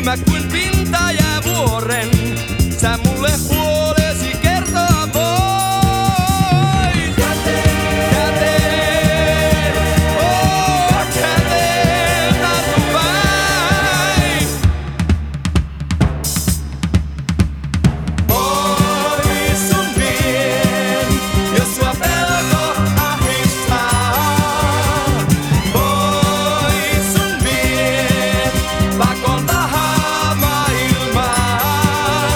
kylmä kuin pinta jää vuoren. Sä mulle huolesi kertoa voit. Käteen, oh käteen, tartu vain. Pois sun vien, jos sua pelko ahdistaa. Pois sun vien, pakon tahaa maailmaa.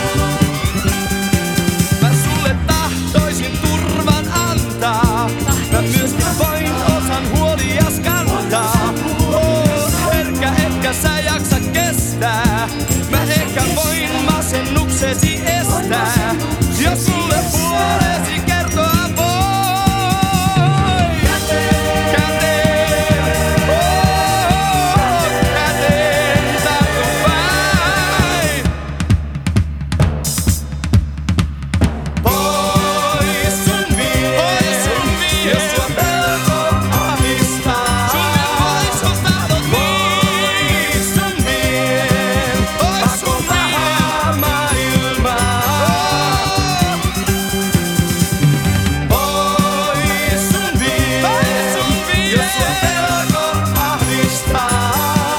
Mä sulle tahtoisin turvan antaa. Mä myöskin voin osan huolias kantaa. Oot herkkä, etkä sä jaksa kestää. Mä ehkä voin masennuksesi estää, jos sulle puolesi kertoa voi. Käteen, oh, käteen, tartu vain. Pois sun vien, jos sua pelko ahdistaa. Pois sun vien, pakon tahaa maailmaa. Pois sun vien, jos sua pelko ahdistaa.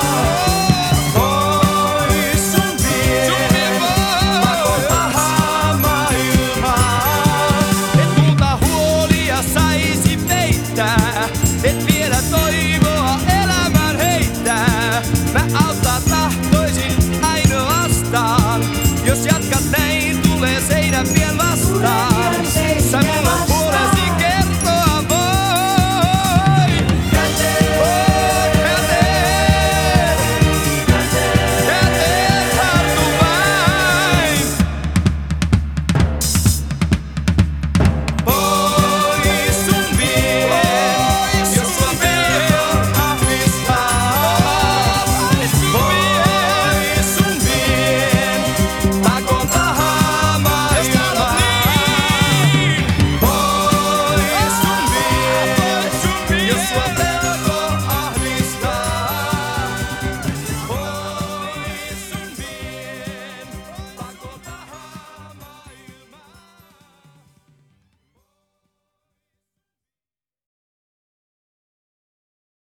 Pois sun vien, pakon tahaa maailmaa. Et multa huolia saisi peittää, et vielä toivoa elämään heittää. Mä auttaa tahtoisin ainoastaan, jos jatkat